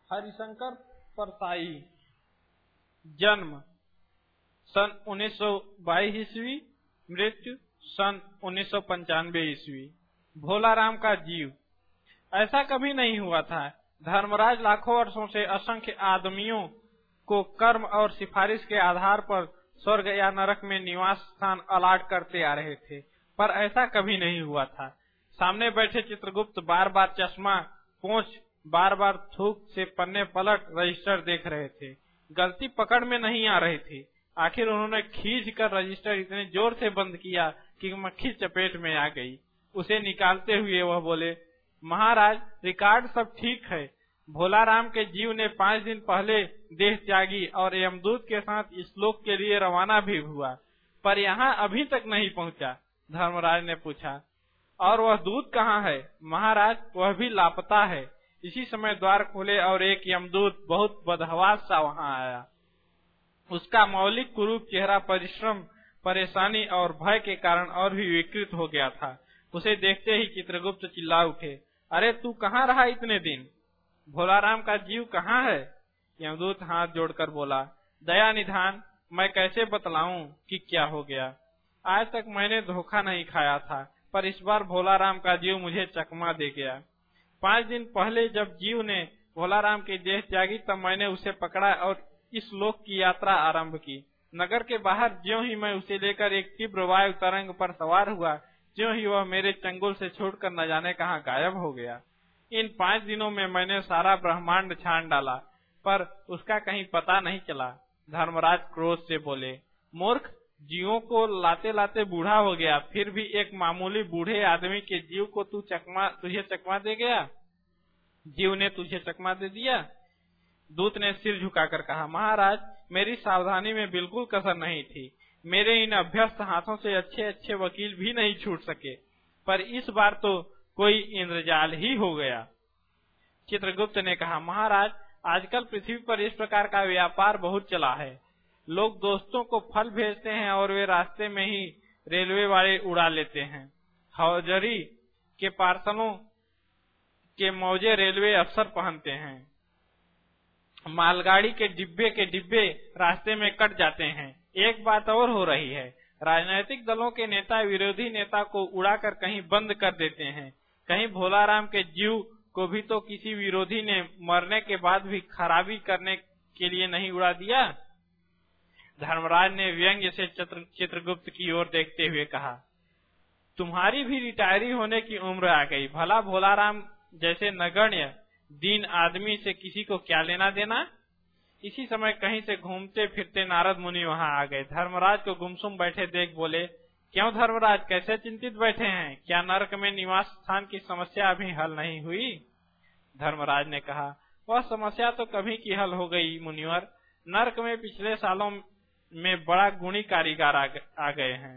हरिशंकर परसाई, जन्म सन 1922 ईस्वी, मृत्यु सन 1995 ईस्वी। भोलाराम का जीव। ऐसा कभी नहीं हुआ था। धर्मराज लाखों वर्षों से असंख्य आदमियों को कर्म और सिफारिश के आधार पर स्वर्ग या नरक में निवास स्थान अलाट करते आ रहे थे, पर ऐसा कभी नहीं हुआ था। सामने बैठे चित्रगुप्त बार बार चश्मा पोंछ, बार बार थूक से पन्ने पलट रजिस्टर देख रहे थे। गलती पकड़ में नहीं आ रही थी। आखिर उन्होंने खींच कर रजिस्टर इतने जोर से बंद किया कि मक्खी चपेट में आ गई। उसे निकालते हुए वह बोले, महाराज, रिकॉर्ड सब ठीक है। भोलाराम के जीव ने 5 दिन पहले देह त्यागी और यमदूत के साथ इस लोक के लिए रवाना भी हुआ, पर यहाँ अभी तक नहीं पहुँचा। धर्मराज ने पूछा, और वह दूत कहाँ है? महाराज, वह भी लापता है। इसी समय द्वार खोले और एक यमदूत बहुत बदहवास सा वहाँ आया। उसका मौलिक कुरूप चेहरा परिश्रम, परेशानी और भय के कारण और भी विकृत हो गया था। उसे देखते ही चित्रगुप्त चिल्ला उठे, अरे तू कहाँ रहा इतने दिन? भोलाराम का जीव कहाँ है? यमदूत हाथ जोड़कर बोला, दया निधान, मैं कैसे बतलाऊं कि क्या हो गया। आज तक मैंने धोखा नहीं खाया था, पर इस बार भोलाराम का जीव मुझे चकमा दे गया। 5 दिन पहले जब जीव ने भोलाराम की देह त्यागी, तब मैंने उसे पकड़ा और इस लोक की यात्रा आरंभ की। नगर के बाहर ज्यों ही मैं उसे लेकर एक तीव्र वायु तरंग पर सवार हुआ, ज्यों ही वह मेरे चंगुल से छूटकर न जाने कहाँ गायब हो गया। इन 5 दिनों में मैंने सारा ब्रह्मांड छान डाला, पर उसका कहीं पता नहीं चला। धर्मराज क्रोध से बोले, मूर्ख, जीवों को लाते लाते बूढ़ा हो गया, फिर भी एक मामूली बूढ़े आदमी के जीव को तुझे चकमा दे गया? जीव ने तुझे चकमा दे दिया? दूत ने सिर झुकाकर कहा, महाराज, मेरी सावधानी में बिल्कुल कसर नहीं थी। मेरे इन अभ्यस्त हाथों से अच्छे अच्छे वकील भी नहीं छूट सके, पर इस बार तो कोई इंद्रजाल ही हो गया। चित्रगुप्त ने कहा, महाराज, आजकल पृथ्वी पर इस प्रकार का व्यापार बहुत चला है। लोग दोस्तों को फल भेजते हैं और वे रास्ते में ही रेलवे वाले उड़ा लेते हैं। हौजरी के पार्सलों के मौजे रेलवे अफसर पहनते हैं। मालगाड़ी के डिब्बे रास्ते में कट जाते हैं। एक बात और हो रही है, राजनीतिक दलों के नेता विरोधी नेता को उड़ाकर कहीं बंद कर देते हैं। कहीं भोलाराम के जीव को भी तो किसी विरोधी ने मरने के बाद भी खराबी करने के लिए नहीं उड़ा दिया। धर्मराज ने व्यंग्य से चित्रगुप्त की ओर देखते हुए कहा, तुम्हारी भी रिटायरी होने की उम्र आ गई। भला भोलाराम जैसे नगण्य दीन आदमी से किसी को क्या लेना देना। इसी समय कहीं से घूमते फिरते नारद मुनि वहां आ गए। धर्मराज को गुमसुम बैठे देख बोले, क्यों धर्मराज, कैसे चिंतित बैठे हैं? क्या नरक में निवास स्थान की समस्या अभी हल नहीं हुई? धर्मराज ने कहा, वह समस्या तो कभी की हल हो गई मुनिवर। नरक में पिछले सालों में बड़ा गुणी कारीगर आ गए हैं।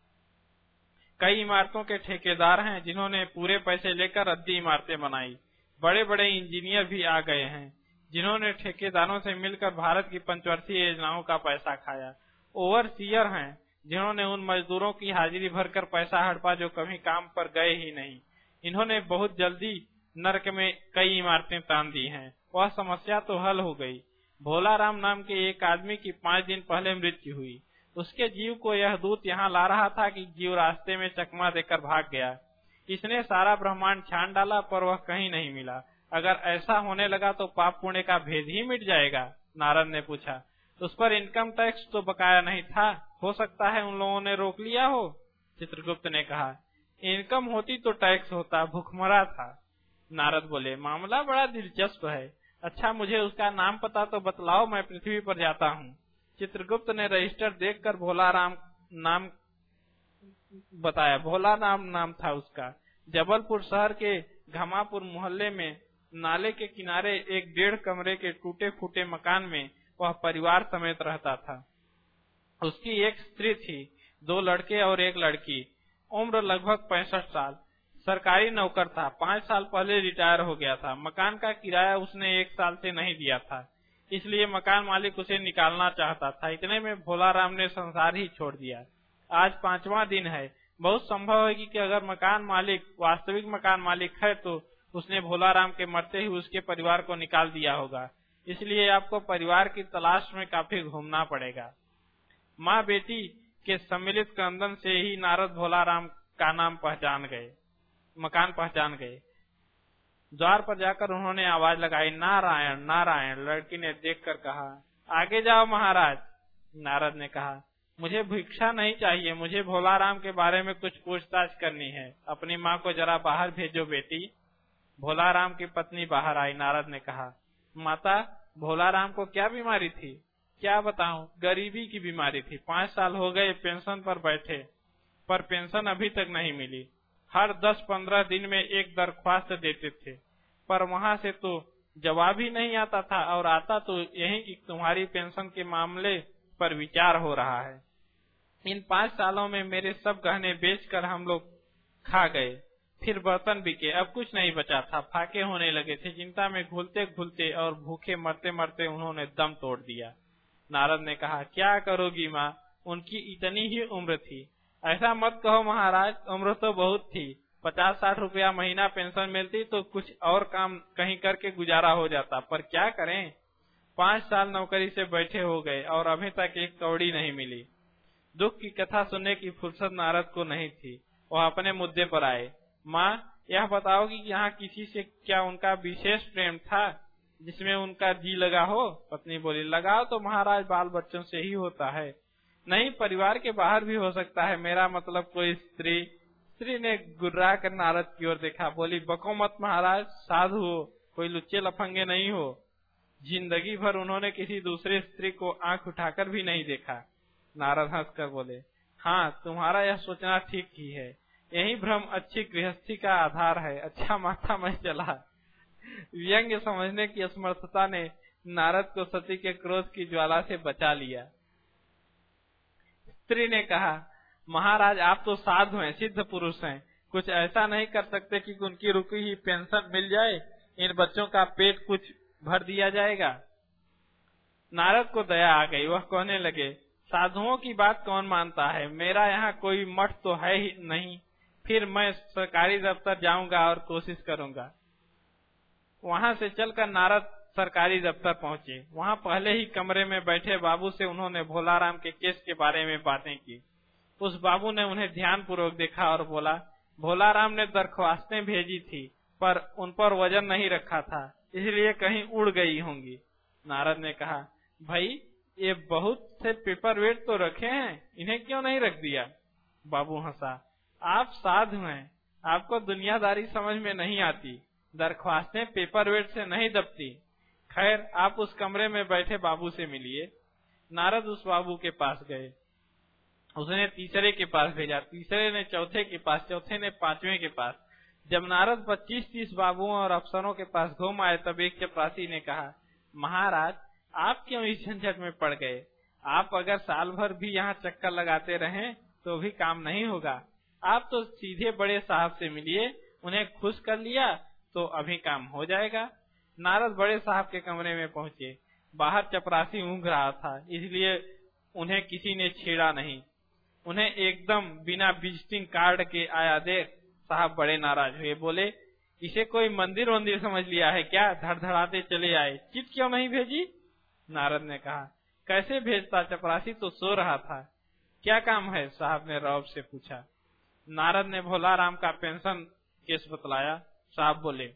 कई इमारतों के ठेकेदार हैं जिन्होंने पूरे पैसे लेकर अद्धी इमारतें बनाई। बड़े बड़े इंजीनियर भी आ गए हैं जिन्होंने ठेकेदारों से मिलकर भारत की पंचवर्षीय योजनाओं का पैसा खाया। ओवरसीयर हैं जिन्होंने उन मजदूरों की हाजिरी भरकर पैसा हड़पा जो कभी काम पर गए ही नहीं। इन्होंने बहुत जल्दी नरक में कई इमारतें तान दी हैं। वह समस्या तो हल हो गई। भोलाराम नाम के एक आदमी की 5 दिन पहले मृत्यु हुई। उसके जीव को यह दूत यहाँ ला रहा था कि जीव रास्ते में चकमा देकर भाग गया। इसने सारा ब्रह्मांड छान डाला, पर वह कहीं नहीं मिला। अगर ऐसा होने लगा तो पाप पुण्य का भेद ही मिट जाएगा। नारद ने पूछा, उस पर इनकम टैक्स तो बकाया नहीं था? हो सकता है उन लोगों ने रोक लिया हो। चित्रगुप्त ने कहा, इनकम होती तो टैक्स होता, भूखमरा था। नारद बोले, मामला बड़ा दिलचस्प है। अच्छा, मुझे उसका नाम पता तो बतलाओ, मैं पृथ्वी पर जाता हूँ। चित्रगुप्त ने रजिस्टर देखकर भोलाराम नाम बताया। भोलाराम नाम था उसका। जबलपुर शहर के घमापुर मोहल्ले में नाले के किनारे एक 1.5 कमरे के टूटे फूटे मकान में वह परिवार समेत रहता था। उसकी एक स्त्री थी, 2 लड़के और 1 लड़की। उम्र लगभग 65 साल। सरकारी नौकर था। 5 साल पहले रिटायर हो गया था। मकान का किराया उसने 1 साल से नहीं दिया था, इसलिए मकान मालिक उसे निकालना चाहता था। इतने में भोलाराम ने संसार ही छोड़ दिया। आज 5वां दिन है। बहुत संभव है कि अगर मकान मालिक वास्तविक मकान मालिक है तो उसने भोलाराम के मरते ही उसके परिवार को निकाल दिया होगा, इसलिए आपको परिवार की तलाश में काफी घूमना पड़ेगा। माँ बेटी के सम्मिलित क्रंदन से ही नारद भोलाराम का मकान पहचान गए। द्वार पर जाकर उन्होंने आवाज लगाई, नारायण नारायण। लड़की ने देखकर कहा, आगे जाओ महाराज। नारद ने कहा, मुझे भिक्षा नहीं चाहिए, मुझे भोलाराम के बारे में कुछ पूछताछ करनी है। अपनी माँ को जरा बाहर भेजो बेटी। भोलाराम की पत्नी बाहर आई। नारद ने कहा, माता, भोलाराम को क्या बीमारी थी? क्या बताऊं, गरीबी की बीमारी थी। 5 साल हो गए पेंशन पर बैठे, पर पेंशन अभी तक नहीं मिली। हर 10-15 दिन में एक दरख्वास्त देते थे, पर वहाँ से तो जवाब ही नहीं आता था, और आता तो यही कि तुम्हारी पेंशन के मामले पर विचार हो रहा है। इन 5 सालों में मेरे सब गहने बेचकर हम लोग खा गए, फिर बर्तन बिके, अब कुछ नहीं बचा था। फाके होने लगे थे। चिंता में घुलते घुलते और भूखे मरते मरते उन्होंने दम तोड़ दिया। नारद ने कहा, क्या करोगी माँ, उनकी इतनी ही उम्र थी। ऐसा मत कहो महाराज, उम्र तो बहुत थी। 50-60 रुपया महीना पेंशन मिलती तो कुछ और काम कहीं करके गुजारा हो जाता, पर क्या करें, 5 साल नौकरी से बैठे हो गए और अभी तक एक कौड़ी नहीं मिली। दुख की कथा सुनने की फुर्सत नारद को नहीं थी। वह अपने मुद्दे पर आए। माँ, यह बताओगी कि यहाँ किसी से क्या उनका विशेष प्रेम था जिसमें उनका जी लगा हो? पत्नी बोली, लगाओ तो महाराज बाल बच्चों से ही होता है। नहीं, परिवार के बाहर भी हो सकता है, मेरा मतलब कोई स्त्री। स्त्री ने गुर्रा कर नारद की ओर देखा, बोली, बको मत महाराज, साधु हो, कोई लुच्चे लफंगे नहीं हो। जिंदगी भर उन्होंने किसी दूसरी स्त्री को आंख उठाकर भी नहीं देखा। नारद हंसकर बोले, हाँ, तुम्हारा यह सोचना ठीक ही है। यही भ्रम अच्छी गृहस्थी का आधार है। अच्छा माता, मैं चला। व्यंग्य समझने की असमर्थता ने नारद को सती के क्रोध की ज्वाला से बचा लिया। स्त्री ने कहा, महाराज, आप तो साधु हैं, सिद्ध पुरुष हैं, कुछ ऐसा नहीं कर सकते कि उनकी रुकी हुई पेंशन मिल जाए, इन बच्चों का पेट कुछ भर दिया जाएगा? नारद को दया आ गई। वह कहने लगे, साधुओं की बात कौन मानता है? मेरा यहाँ कोई मठ तो है ही नहीं, फिर मैं सरकारी दफ्तर जाऊंगा और कोशिश करूंगा। वहां से चलकर नारद सरकारी दफ्तर पहुंचे। वहां पहले ही कमरे में बैठे बाबू से उन्होंने भोलाराम के केस के बारे में बातें की। उस बाबू ने उन्हें ध्यानपूर्वक देखा और बोला, भोलाराम ने दरख्वास्तें भेजी थी, पर उन पर वजन नहीं रखा था, इसलिए कहीं उड़ गई होंगी। नारद ने कहा, भाई, ये बहुत से पेपर वेट तो रखे हैं, इन्हें क्यों नहीं रख दिया? बाबू हंसा, आप साधु हैं, आपको दुनियादारी समझ में नहीं आती। दरख्वास्तें पेपर वेट से नहीं दबती। खैर, आप उस कमरे में बैठे बाबू से मिलिए। नारद उस बाबू के पास गए। उसने तीसरे के पास भेजा, तीसरे ने चौथे के पास, चौथे ने पांचवें के पास। जब नारद 25-30 बाबुओं और अफसरों के पास घूम आए, तब एक चपरासी ने कहा, महाराज, आप क्यों इस झंझट में पड़ गए? आप अगर साल भर भी यहाँ चक्कर लगाते रहें तो भी काम नहीं होगा। आप तो सीधे बड़े साहब से मिलिए, उन्हें खुश कर लिया तो अभी काम हो जाएगा। नारद बड़े साहब के कमरे में पहुंचे। बाहर चपरासी ऊँघ रहा था, इसलिए उन्हें किसी ने छेड़ा नहीं। उन्हें एकदम बिना विजिटिंग कार्ड के आया देख साहब बड़े नाराज हुए। बोले, इसे कोई मंदिर वंदिर समझ लिया है क्या? धड़धड़ाते चले आए। चिट क्यों नहीं भेजी? नारद ने कहा, कैसे भेजता, चपरासी तो सो रहा था। क्या काम है? साहब ने रौब से पूछा। नारद ने भोलाराम का पेंशन केस बतलाया। साहब बोले,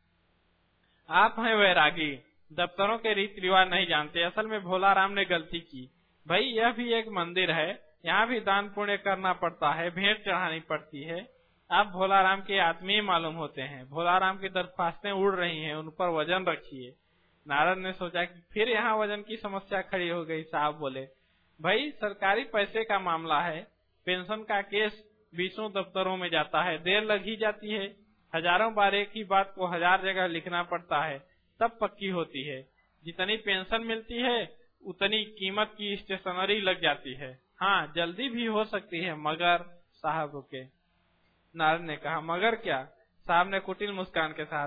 आप हैं वैरागी, दफ्तरों के रीति रिवाज नहीं जानते। असल में भोलाराम ने गलती की। भाई, यह भी एक मंदिर है, यहाँ भी दान पुण्य करना पड़ता है, भेंट चढ़ानी पड़ती है। आप भोलाराम के आत्मीय मालूम होते हैं। भोलाराम की दरख्वास्तें उड़ रही हैं, उन पर वजन रखिए। नारद ने सोचा कि फिर यहाँ वजन की समस्या खड़ी हो गई। साहब बोले, भाई, सरकारी पैसे का मामला है, पेंशन का केस 20 दफ्तरों में जाता है, देर लग ही जाती है। हजारों बार एक ही बात को 1000 जगह लिखना पड़ता है, तब पक्की होती है। जितनी पेंशन मिलती है उतनी कीमत की स्टेशनरी लग जाती है। हाँ, जल्दी भी हो सकती है, मगर। साहब रुके। नारद ने कहा, मगर क्या? साहब ने कुटिल मुस्कान के साथ,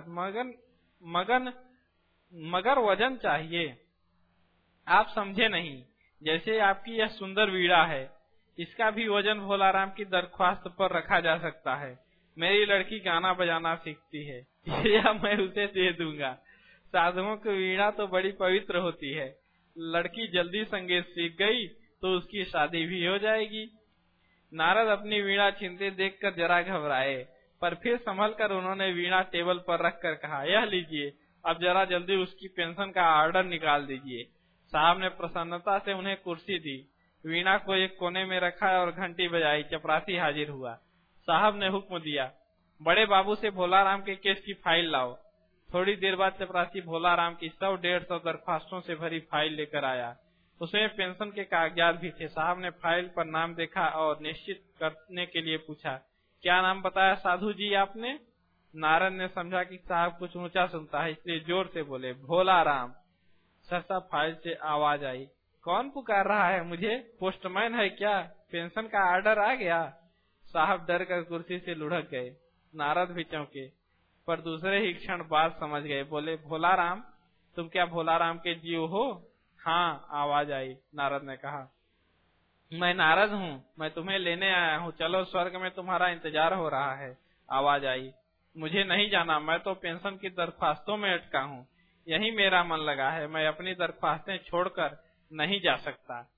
मगर वजन चाहिए। आप समझे नहीं। जैसे आपकी यह सुंदर वीणा है, इसका भी वजन भोलाराम की दरख्वास्त पर रखा जा सकता है। मेरी लड़की गाना बजाना सीखती है, या मैं उसे दे दूंगा। साधुओं की वीणा तो बड़ी पवित्र होती है, लड़की जल्दी संगीत सीख गई तो उसकी शादी भी हो जाएगी। नारद अपनी वीणा छीनते देखकर जरा घबराए, पर फिर संभल कर उन्होंने वीणा टेबल पर रखकर कहा, यह लीजिए, अब जरा जल्दी उसकी पेंशन का ऑर्डर निकाल दीजिए। साहब ने प्रसन्नता से उन्हें कुर्सी दी, वीणा को एक कोने में रखा और घंटी बजाई। चपरासी हाजिर हुआ। साहब ने हुक्म दिया, बड़े बाबू से भोलाराम के केस की फाइल लाओ। थोड़ी देर बाद चपरासी भोलाराम की 100-150 दरखास्तों से भरी फाइल लेकर आया। उसमें पेंशन के कागजात भी थे। साहब ने फाइल पर नाम देखा और निश्चित करने के लिए पूछा, क्या नाम बताया साधु जी आपने? नारद ने समझा कि साहब कुछ ऊंचा सुनता है, इसलिए जोर से बोले, भोलाराम। सहसा फाइल से आवाज आई, कौन पुकार रहा है मुझे? पोस्टमैन है क्या? पेंशन का ऑर्डर आ गया। साहब डर कर कुर्सी से लुढ़क गए। नारद भी चौंके, पर दूसरे ही क्षण बात समझ गए। बोले, भोलाराम, तुम क्या भोलाराम के जीव हो? हाँ, आवाज आई। नारद ने कहा, मैं नारद हूँ, मैं तुम्हें लेने आया हूँ, चलो स्वर्ग में तुम्हारा इंतजार हो रहा है। आवाज आई, मुझे नहीं जाना, मैं तो पेंशन की दरखास्तों में अटका हूँ, यही मेरा मन लगा है, मैं अपनी दरखास्तें छोड़कर नहीं जा सकता।